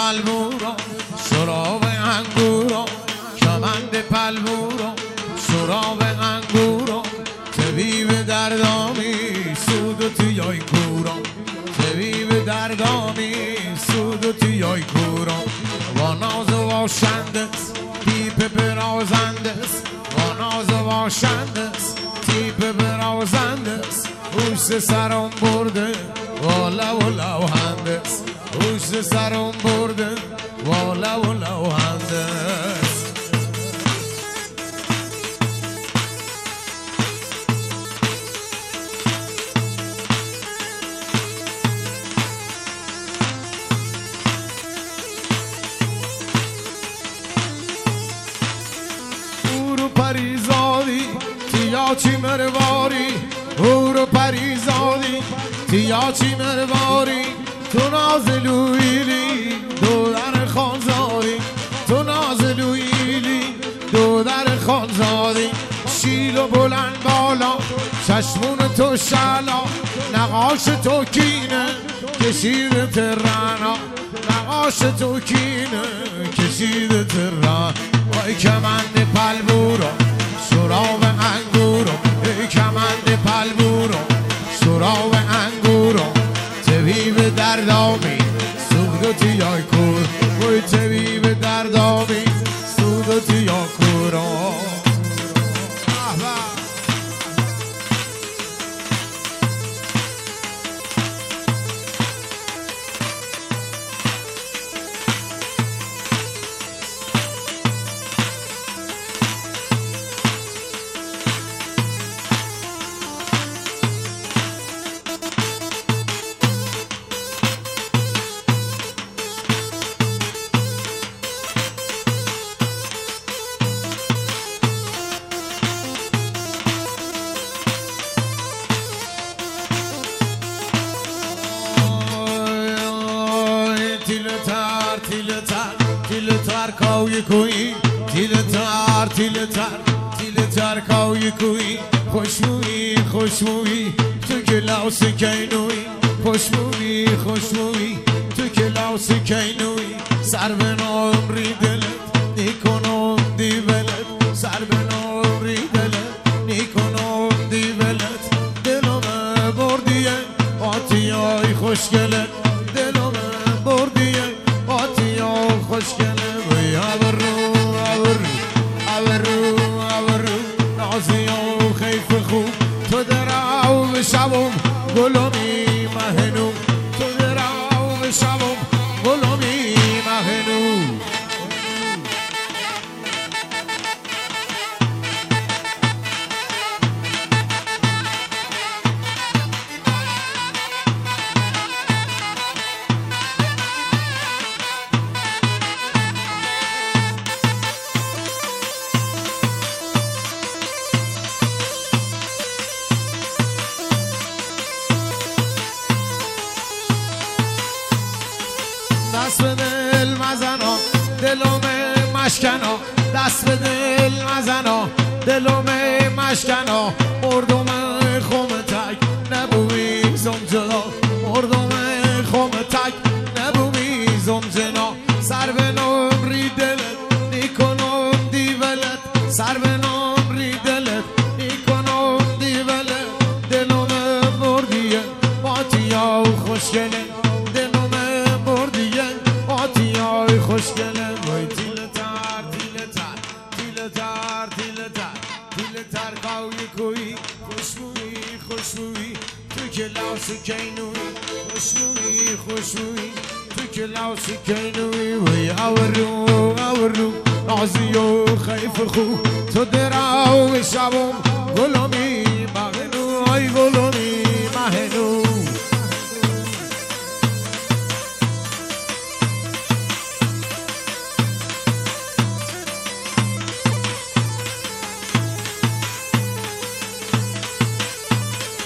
پلمورا سراب انگورا کمند پلمورا سراب انگورا طبیب دردامی سود توی کورا طبیب دردامی سود توی کورا و ناز و شندس تیپ برازندس و ناز و شندس تیپ برازندس اوش سرم برده والا و لوهندس اوش سرم برده والا و لوهندس اورو پریزادی تیا چی مرواری اورو پریزادی تیا چی مرواری تو نازلویلی دو در خانزادی تو نازلویلی دو در خانزادی شیل و بلند بالا چشمون تو شلا نقاش تو کینه کشید ترنا نقاش تو کینه کشید ترنا وای کمند پلمورا سراب انگورا ای کمند پلمورا سراب انگورا طبیب دردامی سودتی یا کور وای طبیب دردامی سودتی یا کورا تیل کاوی کوی تیل تر کاوی کوی خوشموی تو کلاس کینوی خوشموی تو کلاس کینوی سر به نامری دلت نیکنم دی ولد سر به نامری دلت نیکنم دی ولد دلم بردیه آتیای خوشگلت دلم بردیه آتیای خوشگلت نازیو خیف خوب تو دراو بشوم گلومی مهنو تو دراو بشوم گلومی مهنو دست به دل مزنا دلم مشکنا دست به دل مزنا دلم مشکنا مردم خم تک نبوی زمجنا مردم خم تک نبوی زمجنا سر به نمری دلت نیکنم دی ولد سر به نمری دلت نیکنم دی ولد دلم بردیه ماتیا خوشگله خوشگله وای تیل تر قوی کوی خوشموی تو کلاس کینوی خوشموی تو کلاس کینوی وای آورو نازی و خیف خو تو دراو شبم گلومی